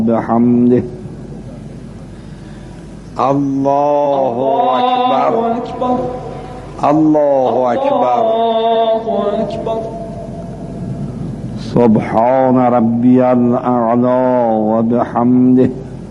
بحمده. الله أكبر الله أكبر. سبحان ربي الأعلى وبحمده.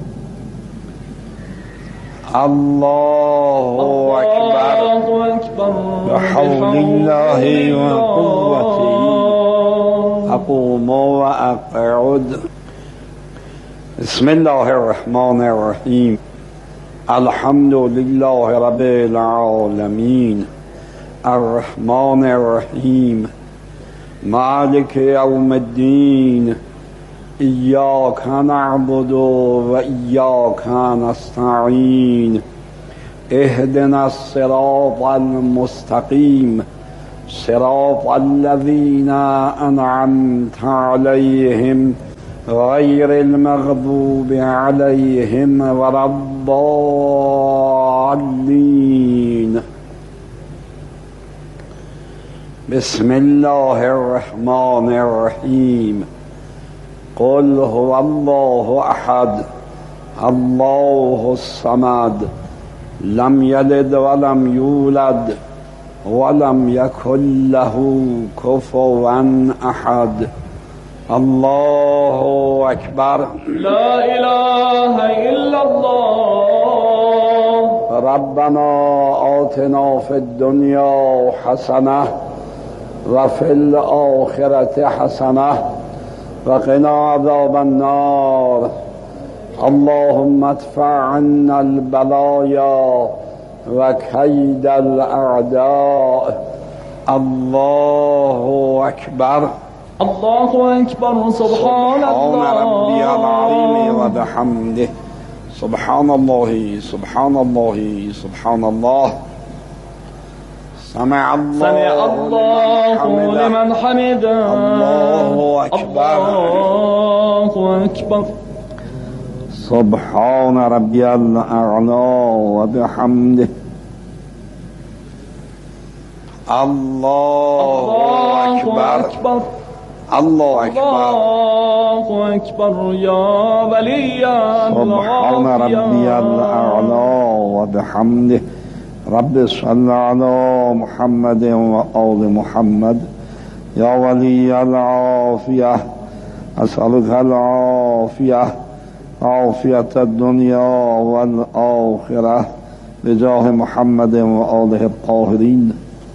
الله أكبر بحول الله وقوته. أقوم وأقعد. بسم الله الرحمن الرحيم. الحمد لله رب العالمين الرحمن الرحيم مالك يوم الدين. إياك نعبد وإياك نستعين. اهدنا الصراط المستقيم صراط الذين أنعمت عليهم غير المغضوب عليهم ولا الضالين. بسم الله الرحمن الرحيم. قل هو الله أحد الله الصمد لم يلد ولم يولد ولم يكن له كفوا أحد. الله أكبر. لا إله إلا الله. ربنا آتنا في الدنيا حسنة وفي الآخرة حسنة وقنا عذاب النار. اللهم ادفع عنا البلايا وكيد الأعداء. الله أكبر. الله أكبر. سبحان ربي العظيم وبحمده. سبحان الله سبحان الله سبحان الله. سمع الله لمن حمده. الله أكبر. الله أكبر. سبحان ربي الأعلى وبحمده. الله أكبر. الله أكبر. الله أكبر يا ولي سبحان ربي الأعلى وبحمده. رب صل على محمد وآل محمد. يا ولي العافية أسألك العافية عافية الدنيا والآخرة بجاه محمد وآله الطاهرين.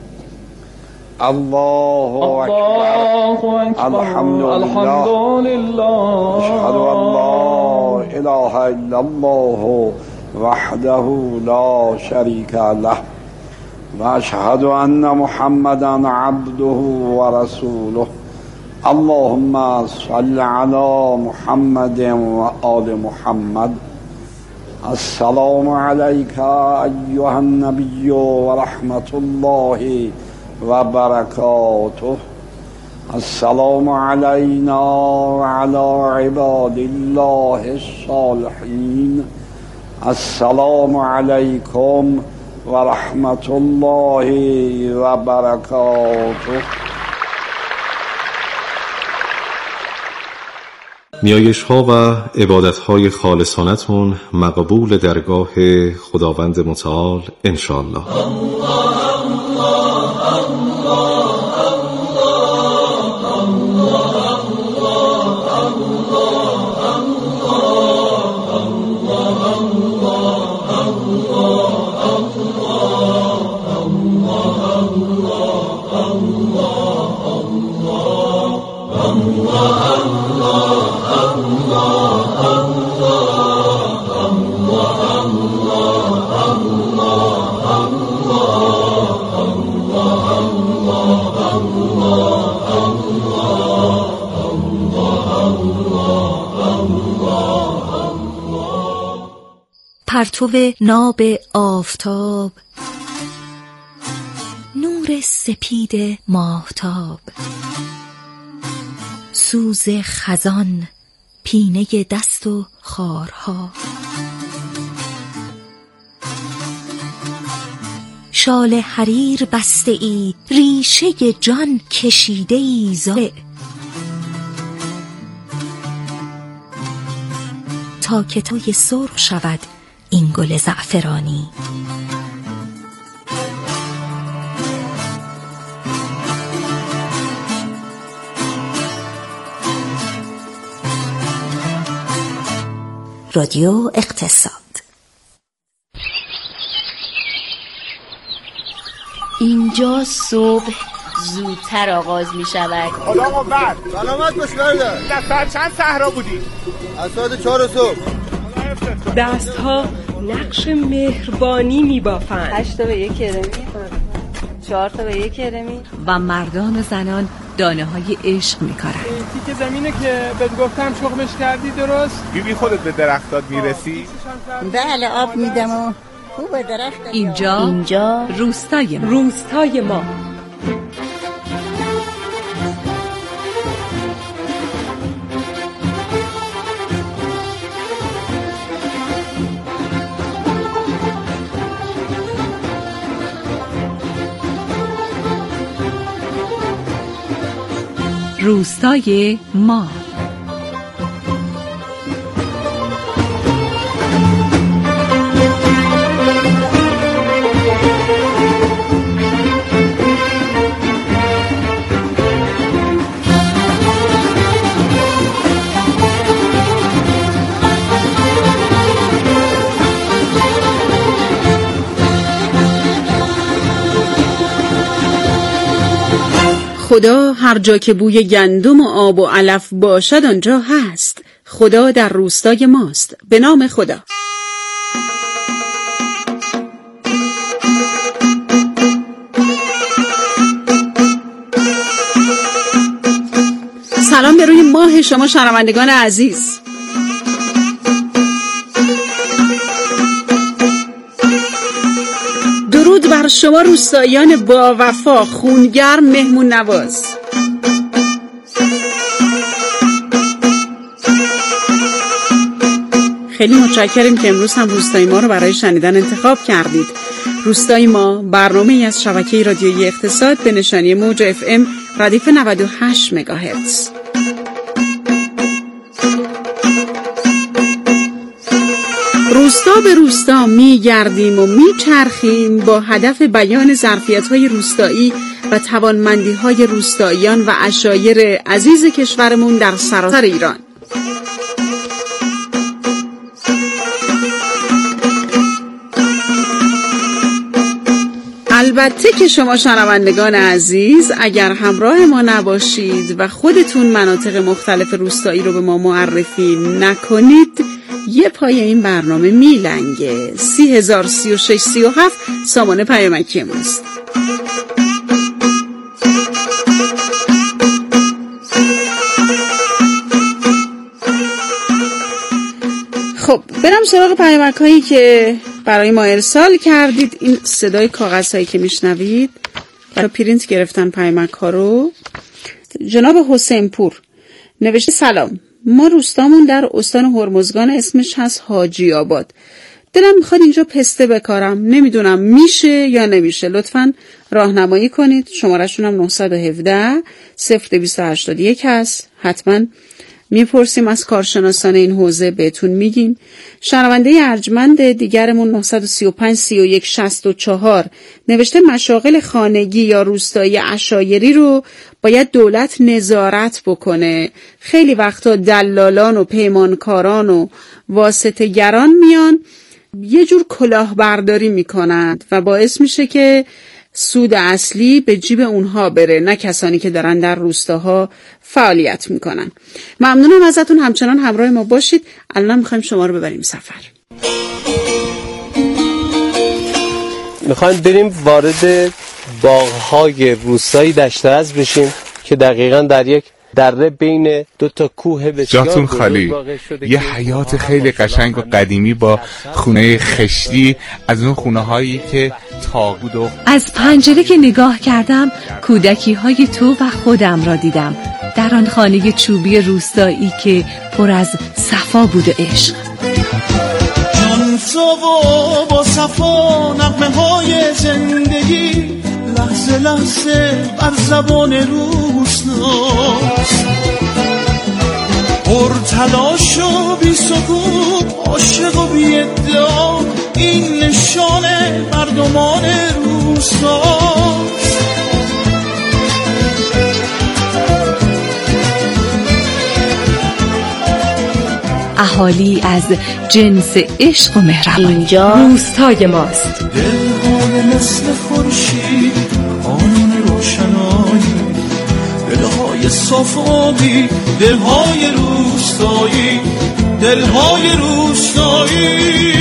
الله أكبر. الحمد لله. أشهد أن لا إله إلا الله وحده لا شريك له وأشهد أن محمدا عبده ورسوله. اللهم صل على محمد وآل محمد. السلام عليك أيها النبي ورحمة الله وبركاته. السلام علينا وعلى عباد الله الصالحين. السلام عليكم ورحمة الله وبركاته. نیایش ها و عبادت های خالصانتون مقبول درگاه خداوند متعال انشاءالله. پرتو ناب آفتاب، نور سپید ماهتاب، سوز خزان، پینه دست و خارها، شال حریر بسته ای، ریشه جان کشیده ای زاره، تا که توی سرخ شود این گل زعفرانی. رادیو اقتصاد. اینجا صبح زودتر آغاز می شود. خدا قوت. سلامت باش برادر. در ساعت چند صحرا بودی؟ از ساعت 4 صبح. دستها نقش مهربانی می بافند. 8 تا به 1 کرمی، 4 تا به 1 کرمی. و مردان و زنان دانه های عشق می کارن. تیک زمینه که بهت گفتم شغلش کردی درست؟ بیبی خودت به درختات میرسی؟ بله آب میدم و خوبه درخت. اینجا روستای ما. روستای ما. روستای ما. خدا هر جا که بوی گندم و آب و علف باشد آنجا هست. خدا در روستای ماست. به نام خدا. سلام به روی ماه شما شنوندگان عزیز. درود بر شما روستاییان با وفا، خونگرم، مهمون نواز. خیلی متشکریم که امروز هم روستای ما رو برای شنیدن انتخاب کردید. روستای ما برنامه‌ای از شبکه رادیویی اقتصاد به نشانی موج FM ردیف 98 مگاهرتز. روستا به روستا می گردیم و می چرخیم با هدف بیان ظرفیت‌های روستایی و توانمندی‌های روستاییان و عشایر عزیز کشورمون در سراسر ایران. البته که شما شنوندگان عزیز اگر همراه ما نباشید و خودتون مناطق مختلف روستایی رو به ما معرفی نکنید یه پای این برنامه میلنگه. 303637 سامانه پیامکی ماست. خب برم سراغ پیامک‌هایی که برای ما ارسال کردید. این صدای کاغذهایی که میشنوید برای پرینت گرفتن پیامک‌ها رو. جناب حسین پور نوشته سلام، ما روستامون در استان هرمزگان، اسمش هست حاجی آباد. دلم میخواد اینجا پسته بکارم، نمیدونم میشه یا نمیشه، لطفاً راهنمایی کنید. شماره‌شون هم 917 0281 هست. حتما میپرسیم از کارشناسان این حوزه، بهتون میگیم. شنونده ارجمند دیگرمون 935 31 64 نوشته مشاغل خانگی یا روستایی عشایری رو باید دولت نظارت بکنه. خیلی وقتا دلالان و پیمانکاران و واسطه‌گران میان یه جور کلاهبرداری میکنند و باعث میشه که سود اصلی به جیب اونها بره، نه کسانی که دارن در روستاها فعالیت میکنن. ممنونم ازتون، همچنان همراه ما باشید. الان میخوایم شما رو ببریم سفر. میخوایم بریم وارد باغ‌های روستایی دشت‌رز بشیم که دقیقاً در یک دره بین دو تا کوه بسیار جاتون خالی. یه حیات خیلی قشنگ و قدیمی با خونه خشتی، از اون خونه هایی که تاقود و از پنجره که نگاه کردم کودکی های تو و خودم را دیدم در آن خانه چوبی روستایی که پر از صفا بود و عشق. جان صبح با صفا نغمه های زندگی لحظه لحظه بر زبان روستا، پر تلاش و بی سکون روستاست. اهالی از جنس عشق و مهربانی. اینجا روستای ماست. دلهای مثل خورشید، قانون روشنایی، دلهای صاف آبی، دلهای روستایی، دلهای روستایی.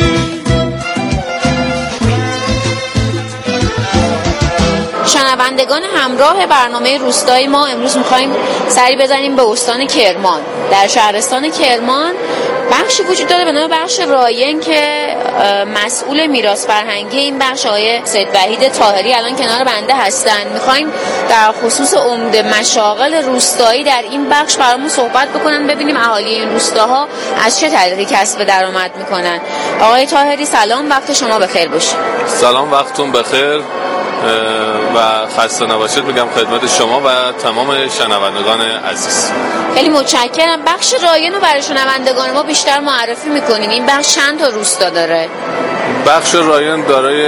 شنوندگان همراه برنامه روستای ما، امروز می‌خوایم سری بزنیم به استان کرمان. در شهرستان کرمان بخشی وجود داره به نام بخش راین که مسئول میراث فرهنگی این بخش آقای سید وحید طاهری الان کنار بنده هستن. می‌خوایم در خصوص عمده مشاغل روستایی در این بخش برامون صحبت بکنن، ببینیم اهالی این روستاها از چه طریقی کسب درآمد می‌کنن. آقای طاهری سلام، وقت شما بخیر باشه. سلام، وقتتون بخیر و خسته نباشید میگم خدمت شما و تمام شنوندگان عزیز. خیلی متشکرم. بخش راین رو برای شنوندگان ما بیشتر معرفی میکنین. این بخش چند تا روستا داره؟ بخش راین دارای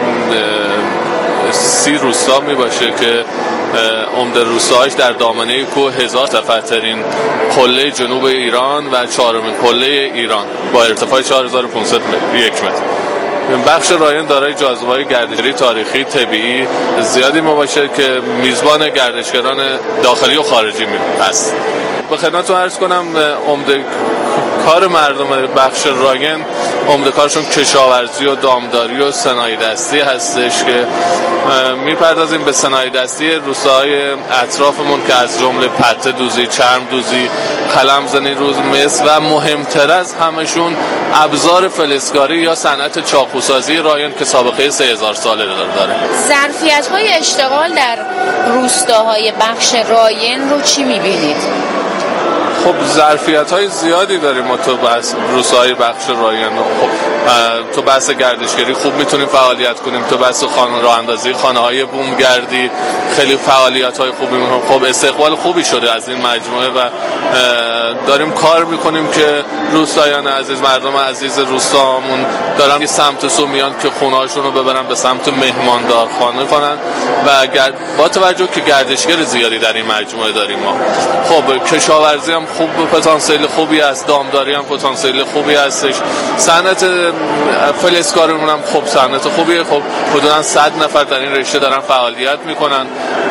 30 روستا می باشه که عمده روستاهاش در دامنه کوه 1000 ترین قله جنوب ایران و 4مین قله ایران با ارتفاع 4500 یک متر. بخش راین دارای جاذبه‌های گردشگری تاریخی طبیعی زیادی باشه که میزبان گردشگران داخلی و خارجی هست. به خدمتتون عرض کنم عمده کار مردم بخش راین عمده کارشون کشاورزی و دامداری و صنایع دستی هستش که میپردازیم به صنایع دستی روستاهای اطرافمون که از جمله پته دوزی، چرم دوزی، قلم زنی روز مس و مهمتر از همشون ابزار فلزکاری یا صنعت چاقوسازی راین که سابقه 3000 ساله داره. ظرفیت‌های اشتغال در روستاهای بخش راین رو چی می‌بینید؟ خب ظرفیت‌های زیادی داریم ما تو روستاهای بخش راین. خب تو بحث گردشگری خوب میتونیم فعالیت کنیم، تو بحث خانه راه اندازی، خانه‌های بومگردی خیلی فعالیت‌های خوبی می‌کنیم. خب استقبال خوبی شده از این مجموعه و داریم کار می‌کنیم که روستایان عزیز، مردم عزیز روستامون دارن سمت سو میان که خونه‌هاشون رو ببرن به سمت مهماندارخانه کنن و با توجه که گردشگر زیادی در این مجموعه داریم ما. خب کشاورزی هم خوب پتانسیل خوبی است، دامداری هم پتانسیل خوبی هستش، صنعت فلزکاریمون هم خب صنعت خوبیه. خب حدوداً 100 نفر در این رشته دارن فعالیت میکنن،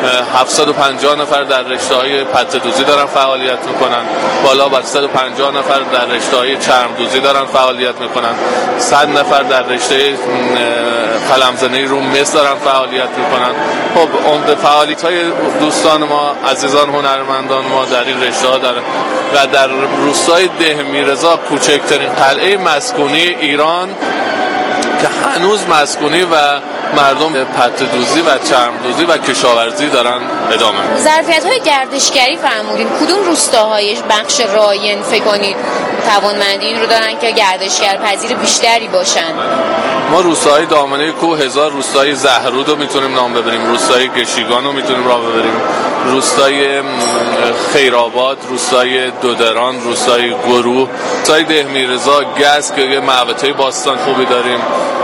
750 نفر در رشته‌های پته دوزی دارن فعالیت میکنن، بالا بر 150 نفر در رشته‌های چرم دوزی دارن فعالیت میکنن، 100 نفر در رشته قلمزنی رو مس دارن فعالیت میکنن. خب عمده فعالیت‌های دوستان ما، عزیزان هنرمندان ما در این رشته‌ها دارن و در روستای دهمیرزا کوچکترین قلعه مسکونی ایران که هنوز مسکونی و مردم پته دوزی و چرم دوزی و کشاورزی دارن ادامه میدن. ظرفیت‌های گردشگری فرمودین، کدوم روستاهایش بخش راین فکر کنید توانمندی این رو دارن که گردشگر پذیر بیشتری باشن؟ ما روستاهای دامنه کوه 1000 روستای زهرود رو میتونیم نام ببریم، روستای گشیگان رو میتونیم راه ببریم، روستای خیرآباد، روستای دودران، روستای گروه، روستای دهمیرزا، گز که یه معبدهای باستان خوبی داریم.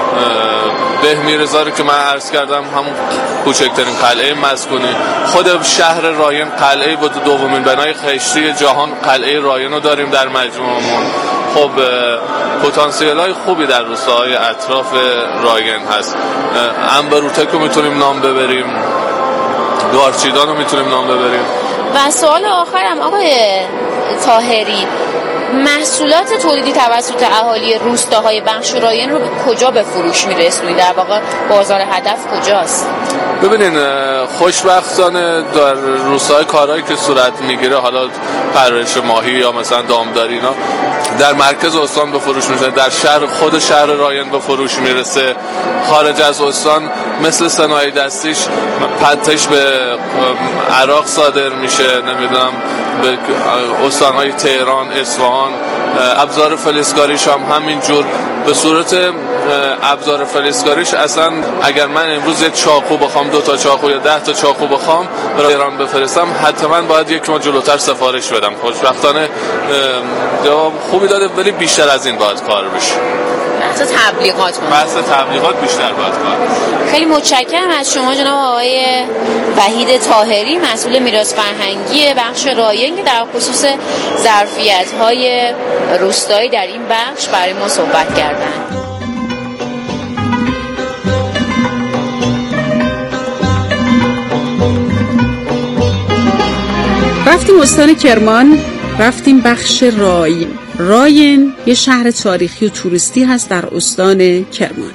دهمیرزا رو که من عرض کردم همون کوچکترین قلعه مسکونی. خود شهر راین قلعه بود، دومین بنای خشتی جهان قلعه راین رو داریم در مجموعمون. خب پتانسیل‌های خوبی در روستاهای اطراف راین هست. انبروتک رو میتونیم نام ببریم، دارچیدان رو میتونیم نام ببریم. و سوال آخرم آقای طاهری، محصولات تولیدی توسط اهالی روستاهای بخش راین رو کجا به فروش میرسونید؟ در واقع بازار هدف کجاست؟ ببینین خوشبختانه در روستاهای کارهایی که صورت میگیره، حالا پرورش ماهی یا مثلا دامداری اینا، در مرکز استان به فروش میرسه، در شهر خود شهر راین به فروش میرسه. خارج از استان مثل صنایع دستیش پتش به عراق صادر میشه، نمیدونم به استانهای تهران، اصفهان. ابزار فلزکاریش هم همینجور به صورت ابزار فلزکاریش. اصلا اگر من امروز یک چاقو بخوام، 2 تا چاقو یا 10 تا چاقو بخوام برای ایران بفرستم، حتما باید 1 ماه جلوتر سفارش بدم. خوشبختانه جواب خوبی داده ولی بیشتر از این باید کار بشه. بحث تبلیغات کنیم. بحث تبلیغات بیشتر باید کنیم. خیلی متشکرم از شما جناب آقای وحید طاهری، مسئول میراث فرهنگی بخش رایان، که در خصوص ظرفیت‌های روستایی در این بخش برای ما صحبت کردند. رفتیم استان کرمان، رفتیم بخش راین. راین یه شهر تاریخی و توریستی هست در استان کرمان.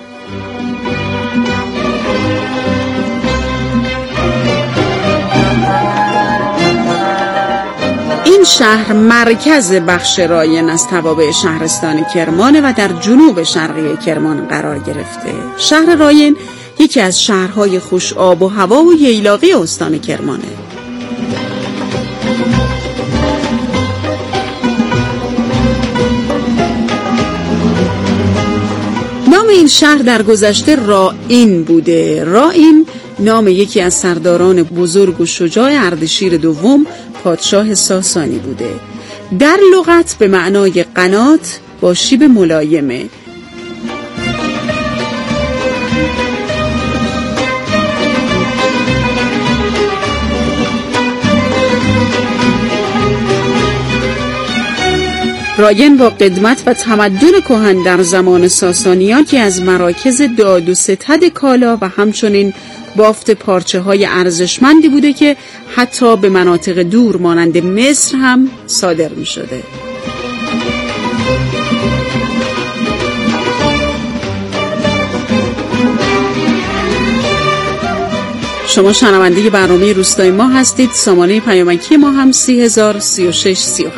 این شهر مرکز بخش راین از توابع شهرستان کرمانه و در جنوب شرقی کرمان قرار گرفته. شهر راین یکی از شهرهای خوش آب و هوا و ییلاقی استان کرمانه. نام این شهر در گذشته رائین بوده. رائین نام یکی از سرداران بزرگ و شجاع اردشیر دوم پادشاه ساسانی بوده. در لغت به معنای قنات با شیب ملایمه. راین با قدمت و تمدن کهن در زمان ساسانیان که از مراکز داد و ستد کالا و همچنین بافت پارچه های ارزشمندی بوده که حتی به مناطق دور مانند مصر هم صادر می شده. شما شنونده برنامه روستای ما هستید. سامانه پیامکی ما هم 303637.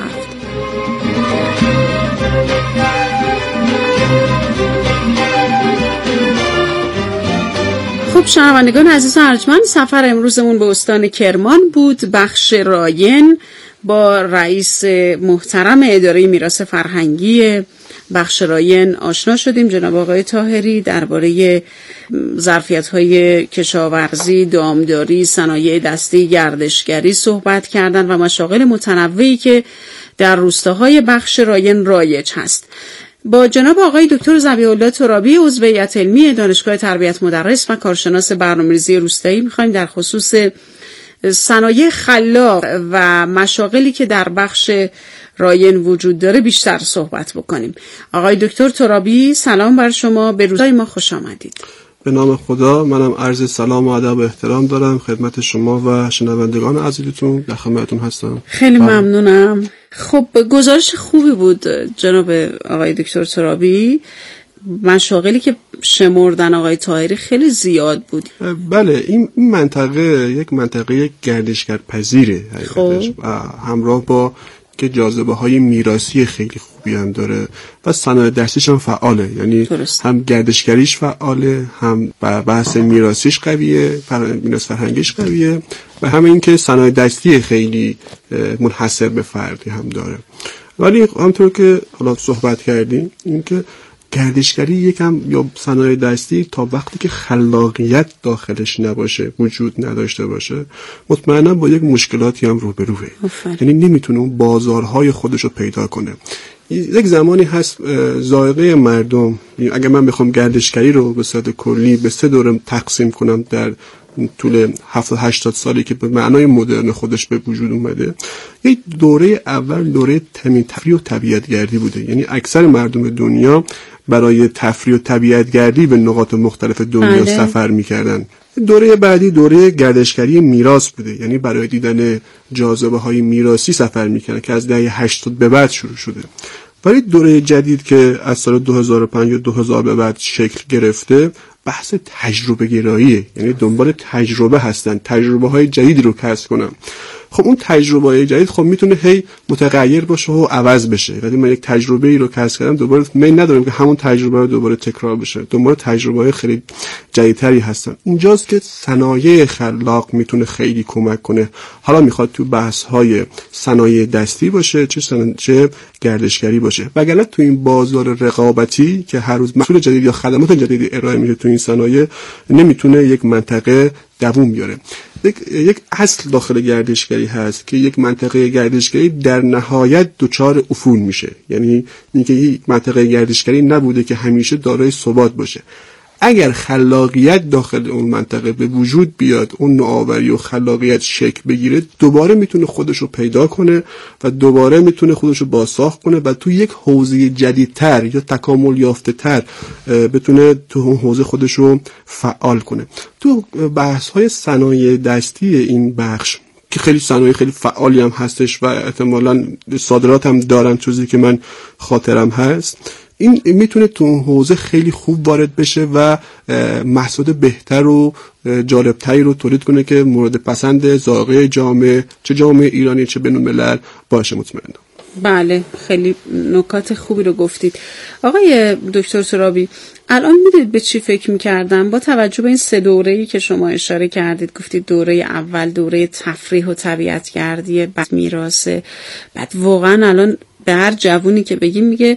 خب شنوندگان عزیز و ارجمند، سفر امروزمون به استان کرمان بود، بخش راین. با رئیس محترم اداره میراث فرهنگی بخش راین آشنا شدیم، جناب آقای طاهری، درباره ظرفیت‌های کشاورزی، دامداری، صنایع دستی، گردشگری صحبت کردن و مشاغل متنوعی که در روستاهای بخش راین رایج هست. با جناب آقای دکتر ذبیح الله ترابی، عضو هیئت علمی دانشگاه تربیت مدرس و کارشناس برنامه‌ریزی روستایی، می‌خوایم در خصوص صنایع خلاق و مشاغلی که در بخش راین وجود داره بیشتر صحبت بکنیم. آقای دکتر ترابی، سلام بر شما، به روستای ما خوش آمدید. به نام خدا، منم عرض سلام و ادب و احترام دارم خدمت شما و شنوندگان عزیزتون، در خدمتتون هستم. خیلی ممنونم. خب گزارش خوبی بود جناب آقای دکتر ترابی. مشاغلی که شمردن آقای طاهری خیلی زیاد بود. بله، این منطقه یک منطقه گردشگر پذیره حقیقتش و همراه با که جاذبه های میراثی خیلی خوبی هم داره و صنایع دستیش هم فعاله، یعنی هم گردشگریش فعاله، هم بحث میراثیش قویه، میراث فرهنگیش قویه و هم این که صنایع دستی خیلی منحصر به فردی هم داره. ولی همونطور که حالا صحبت کردیم، این که گردشگری یکم یا صنایع دستی تا وقتی که خلاقیت داخلش نباشه، وجود نداشته باشه، مطمئنا با یک مشکلاتی هم روبروه. یعنی نمیتونه اون بازارهای خودش رو پیدا کنه. یک زمانی هست ذائقه مردم، اگر من بخوام گردشگری رو به صورت کلی به 3 دوره تقسیم کنم در طول 70-80 سالی که به معنای مدرن خودش به وجود اومده، یک دوره اول دوره تفریح و طبیعت‌گردی بوده. یعنی اکثر مردم دنیا برای تفریح و طبیعت‌گردی به نقاط مختلف دنیا سفر می‌کردن. دوره بعدی دوره گردشگری میراث بوده، یعنی برای دیدن جاذبه‌های میراثی سفر می‌کردن که از دهه 80 به بعد شروع شده. ولی دوره جدید که از سال 2005 یا 2000 به بعد شکل گرفته، بحث تجربه گراییه، یعنی دنبال تجربه هستن، تجربه های جدید رو کسب کنن. خب اون تجربه های جدید خب میتونه هی متغیر باشه و عوض بشه. وقتی من یک تجربه ای رو کسب کردم، دوباره میل ندارم که همون تجربه رو دوباره تکرار بشه، دنبال تجربه های خیلی جدیدتری هستن. اینجاست که صنایع خلاق میتونه خیلی کمک کنه. حالا میخواد تو بحث های صنایع دستی باشه، چه گردشگری باشه. وگرنه تو این بازار رقابتی که هر روز محصول جدید یا خدمات جدیدی ارائه میشه تو این صنایع، نمیتونه یک منطقه دووم میاره. یک اصل داخل گردشگری هست که یک منطقه گردشگری در نهایت دچار افول میشه. یعنی اینکه یک منطقه گردشگری نبوده که همیشه دارای ثبات باشه. اگر خلاقیت داخل اون منطقه به وجود بیاد، اون نوآوری و خلاقیت شکل بگیره، دوباره میتونه خودش رو پیدا کنه و دوباره میتونه خودش رو بازساخت کنه و تو یک حوزه جدیدتر یا تکامل یافته تر بتونه تو اون حوزه خودش رو فعال کنه. تو بحث های صنایع دستی این بخش که خیلی صنایع خیلی فعالی هم هستش و احتمالاً صادرات هم دارن، چیزی که من خاطرم هست، این میتونه تو اون حوزه خیلی خوب وارد بشه و محصول بهتر و جالبتری رو تولید کنه که مورد پسند ذائقه جامعه، چه جامعه ایرانی چه بین‌الملل باشه. مطمئنم. بله، خیلی نکات خوبی رو گفتید. آقای دکتر سرابی، الان میدونید به چی فکر میکردم؟ با توجه به این 3 دوره‌ای که شما اشاره کردید، گفتید دوره اول دوره تفریح و طبیعت‌گردی، بعد میراثه، بعد واقعا الان به هر جوونی که بگیم میگه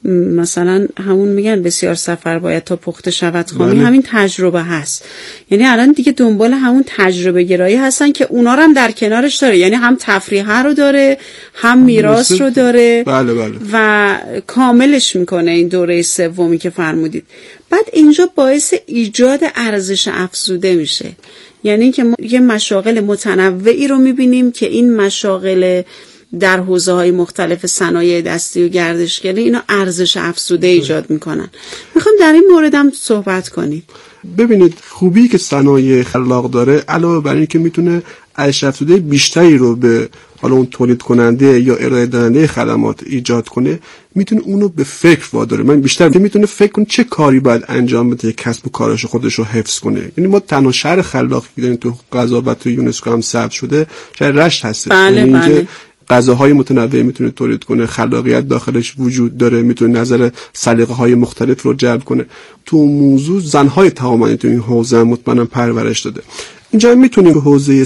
مثلا همون میگن بسیار سفر باید تا پخته شود خامی، همین تجربه هست. یعنی الان دیگه دنبال همون تجربه گرایی هستن که اونا رو هم در کنارش داره، یعنی هم تفریح رو داره هم میراث رو داره. بله. و کاملش میکنه این دوره سومی که فرمودید. بعد اینجا باعث ایجاد ارزش افزوده میشه، یعنی که یه مشاغل متنوعی رو میبینیم که این مشاغل در حوزه‌های مختلف صنایع دستی و گردشگری اینا ارزش افزوده ایجاد میکنن. میخوام در این مورد هم صحبت کنیم. ببینید خوبی که صنایع خلاق داره، علاوه بر این که میتونه ارزش افزوده بیشتری رو به حالا اون تولید کننده یا ارائه دهنده خدمات ایجاد کنه، میتونه اونو به فکر واداره. من بیشتر میتونه فکر کنه چه کاری باید انجام بده که کسب و کارش خودش رو حفظ کنه. یعنی ما تنها شهر خلاقی که داریم تو قضاوت تو یونسکو هم ثبت شده شهر رشت هست. بله. غذاهای متنوع میتونه تولید کنه، خلاقیت داخلش وجود داره، میتونه نظر سلیقه‌های مختلف رو جلب کنه. تو موضوع زن‌های توانمند تو این حوزه مطمئنا پرورش داده. اینجا میتونیم حوزه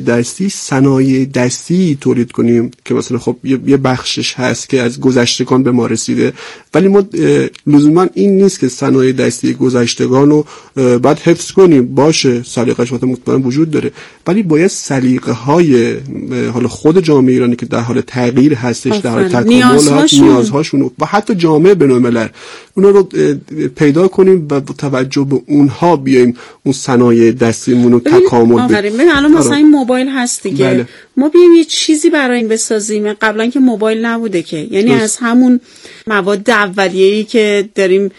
صنایع دستی تولید کنیم که مثلا خب یه بخشش هست که از گذشتگان به ما رسیده، ولی ما لزوما این نیست که صنایع دستی گذشتگان رو بعد حفظ کنیم. باشه، سلیقه‌اش مطمئنا وجود داره، ولی باید سلیقه‌های حالا خود جامعه ایرانی که در حال تغییر هستش، در حال تکامل، نیازهاشون و حتی جامعه بین‌الملل، اونا رو پیدا کنیم و با توجه به اونها بیایم اون صنایع دستیمون رو تکامل بدیم. الان مثلا این موبایل هست دیگه. بله. ما بیایم یه چیزی برای این بسازیم. قبلا که موبایل نبوده که، یعنی از همون مواد اولیه‌ای که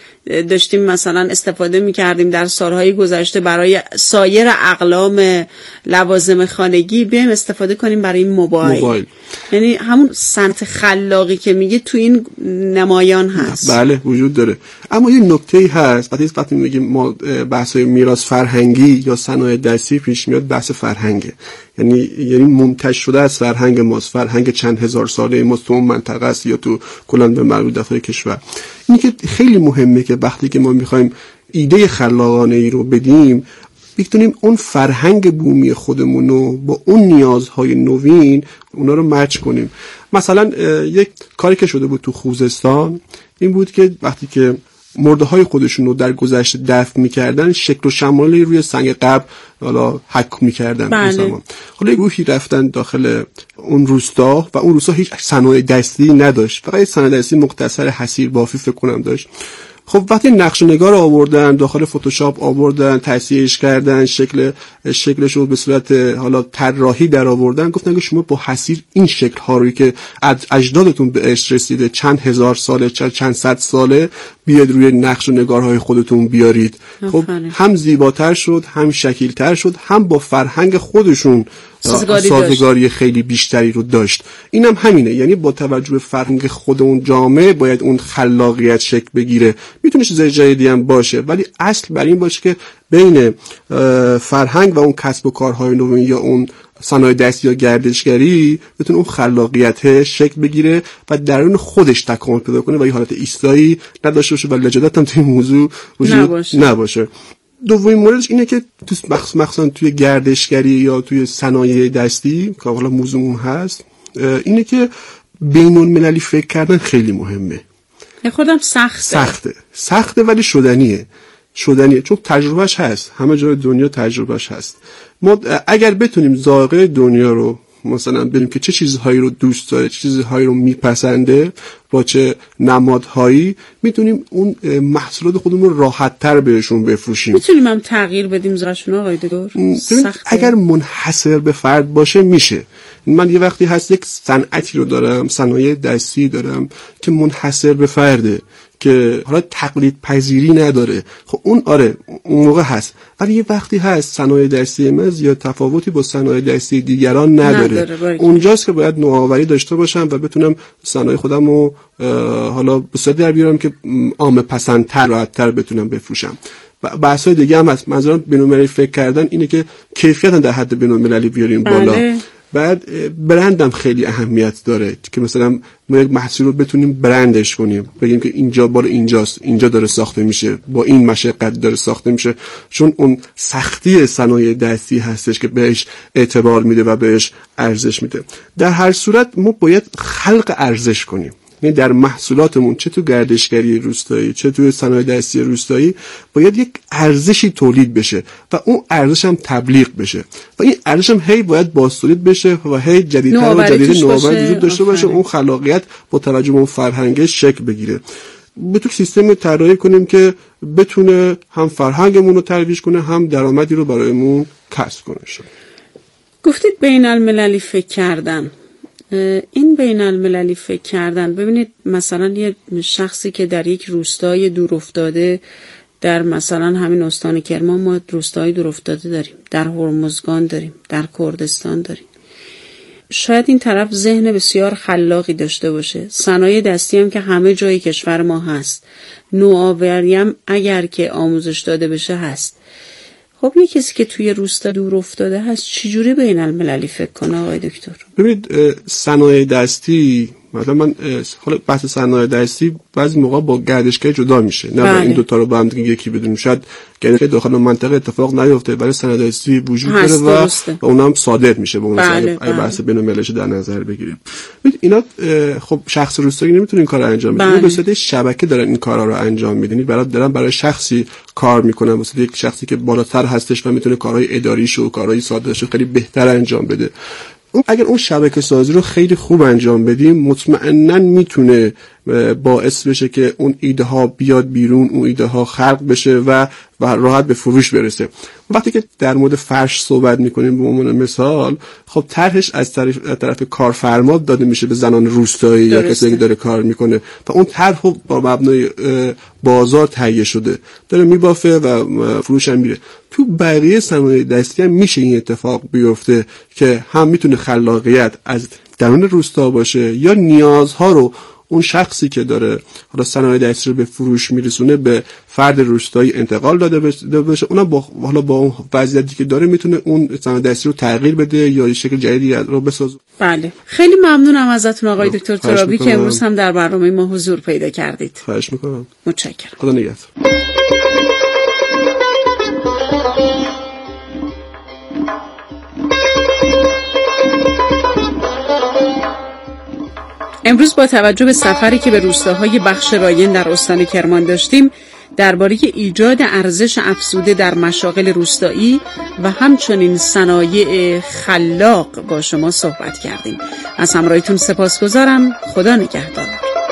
داشتیم مثلا استفاده می‌کردیم در سالهای گذشته برای سایر اقلام لوازم خانگی، بیایم استفاده کنیم برای این موبایل. یعنی همون صنعت خلاقی که میگه تو این نمایان هست. بله، وجود داره. اما یه نکته‌ای هست، وقتی میگیم ما بحث‌های میراث فرهنگی یا صنایع دستی پیش میاد، بحث فرهنگه. یعنی منتج شده از فرهنگ ماست، فرهنگ چند هزار ساله ماست تو اون منطقه است یا تو کلاً به مربوطه کشور. اینی که خیلی مهمه که وقتی که ما میخوایم ایده خلاقانه ای رو بدیم، بتونیم اون فرهنگ بومی خودمون رو با اون نیازهای نوین اونا رو مچ کنیم. مثلا یک کاری که شده بود تو خوزستان این بود که وقتی که مرده های خودشون رو در گذشته دفن میکردن، شکل و شمالی روی سنگ قبر حالا حک میکردن. بله. حالا گروهی رفتن داخل اون روستا و اون روستا هیچ صنایع دستی نداشت، فقط صنایع دستی مختصر حصیر بافی فکر کنم داشت. خب وقتی نقش نگار آوردن داخل فتوشاپ آوردن، تصحیحش کردن، شکلش رو به صورت حالا طراحی در آوردن، گفتن که شما با حصیر این شکل ها رو که اجدادتون به ارث رسیده چند هزار ساله چند صد ساله بیاد روی نقش و نگارهای خودتون بیارید. خب هم زیباتر شد، هم شکیلتر شد، هم با فرهنگ خودشون سازگاری خیلی بیشتری رو داشت. اینم همینه، یعنی با توجه به فرهنگ خود اون جامعه باید اون خلاقیت شکل بگیره. میتونه چیز جدیدی هم باشه، ولی اصل بر این باشه که بین فرهنگ و اون کسب و کارهای نوین یا اون صنایع دستی یا گردشگری بتونه اون خلاقیت شکل بگیره و درون خودش تکامل پیدا کنه و یه حالت ایستایی نداشته باشه و لجاجت هم توی موضوع وجود نباشه. دومین موردش اینه که مخصوصا توی گردشگری یا توی صنایع دستی که حالا موضوعمون هست، اینه که بین المللی فکر کردن خیلی مهمه. خودم سخته ولی شدنیه. شدنیه، چون تجربهش هست، همه جای دنیا تجربهش هست. ما اگر بتونیم ذائقه دنیا رو مثلا ببینیم که چه چیزهایی رو دوست داره، چه چیزهایی رو میپسنده، با چه نمادهایی میتونیم اون محصولات خودمون رو راحت‌تر بهشون بفروشیم. میتونیم هم تغییر بدیم زرشون آقای دکتر؟ اگر منحصر به فرد باشه میشه. من یه وقتی هست یک صنعتی رو دارم، صنایع دستی دارم که منحصر به فرده، که حالا تقلید پذیری نداره، خب اون آره اون موقع هست. ولی یه وقتی هست صنایع دستی من زیاد تفاوتی با صنایع دستی دیگران نداره. اونجاست که باید نوآوری داشته باشم و بتونم صنایع خودم رو حالا به صورت در بیارم که عامه پسندتر، راحت‌تر بتونم بفروشم. بحث‌های دیگه هم هست. منظورم بین‌المللی فکر کردن اینه که کیفیت در حد بین‌المللی بیاریم بالا. بعد برندم خیلی اهمیت داره که مثلا ما یک محصول رو بتونیم برندش کنیم، بگیم که اینجا بار اینجاست، اینجا داره ساخته میشه، با این مشقت داره ساخته میشه، چون اون سختی صنایع دستی هستش که بهش اعتبار میده و بهش ارزش میده. در هر صورت ما باید خلق ارزش کنیم، یعنی در محصولاتمون چه تو گردشگری روستایی چه تو صنایع دستی روستایی باید یک ارزشی تولید بشه و اون ارزش هم تبلیغ بشه و این ارزش هم هی باید بازتولید بشه و هی جدیدتر و جدید نوآوری وجود داشته باشه. اون خلاقیت با توجه به اون فرهنگ شکل بگیره. بتونیم سیستم طراحی کنیم که بتونه هم فرهنگمون رو ترویج کنه، هم درآمدی رو برایمون کسب کنه. گفتید بین المللی فکر کردن. این بین المللی فکر کردن، ببینید مثلا یه شخصی که در یک روستای دور افتاده، در مثلا همین استان کرمان ما روستای دور افتاده داریم، در هرمزگان داریم، در کردستان داریم، شاید این طرف ذهن بسیار خلاقی داشته باشه، صنایع دستی هم که همه جای کشور ما هست، نوآوری هم اگر که آموزش داده بشه هست. خب یه کسی که توی روستا دور افتاده هست چجوری بین المللی فکر کنه آقای دکتر؟ ببینید صنایع دستی، مثلا من حالا بحث صنایع دستی بعضی موقع با گردشگری جدا میشه، نه این دوتا رو با هم دیگه یکی بدونیم. شاید گردشگری داخل منطقه اتفاق نیفته ولی صنایع دستی وجود داره و اونم هم صادر میشه به اون اگه بحث بین‌المللی در نظر بگیریم. اینا خب شخص روستایی نمیتونه این کارو انجام بده، به صورت شبکه دارن این کارا رو انجام میدن، برای شخصی کار میکنن، مثلا یک شخصی که بالاتر هستش و میتونه کارهای اداریشو و کارهای سادهشو خیلی بهتر انجام بده. اگر اون شبکه سازی رو خیلی خوب انجام بدیم مطمئناً میتونه باعث بشه که اون ایده ها بیاد بیرون، اون ایده ها خلق بشه و راحت به فروش برسه. وقتی که در مورد فرش صحبت میکنیم به عنوان مثال، خب طرحش از طرف کارفرما داده میشه به زنان روستایی یا کسی که داره کار میکنه و اون طرح با مبنای بازار تهیه شده داره میبافه و فروش هم میره. تو بقیه صنایع دستی هم میشه این اتفاق بیفته که هم میتونه خلاقیت از درون روستا باشه یا نیازها رو اون شخصی که داره حالا صنایع دستی رو به فروش میرسونه به فرد روستایی انتقال داده بشه، اونم با اون وضعیتی که داره میتونه اون صنایع دستی رو تغییر بده یا یه شکل جدیدی رو بسازه. بله، خیلی ممنونم ازتون آقای دکتر ترابی که امروز هم در برنامه ما حضور پیدا کردید. خواهش میکنم. متشکرم. خدا نگهدار. امروز با توجه به سفری که به روستاهای بخش راین در استان کرمان داشتیم، درباره ایجاد ارزش افزوده در مشاغل روستایی و همچنین صنایع خلاق با شما صحبت کردیم. از همراهیتون سپاسگزارم. خدا نگهدار.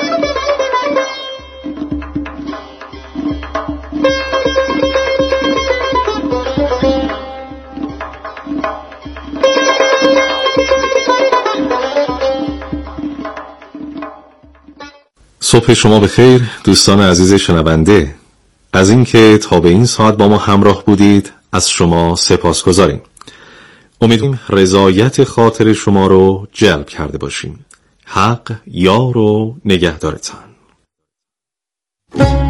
صبح شما بخیر دوستان عزیز شنونده. از اینکه تا به این ساعت با ما همراه بودید از شما سپاسگزاریم. امیدواریم رضایت خاطر شما رو جلب کرده باشیم. حق یار و نگهدارتان.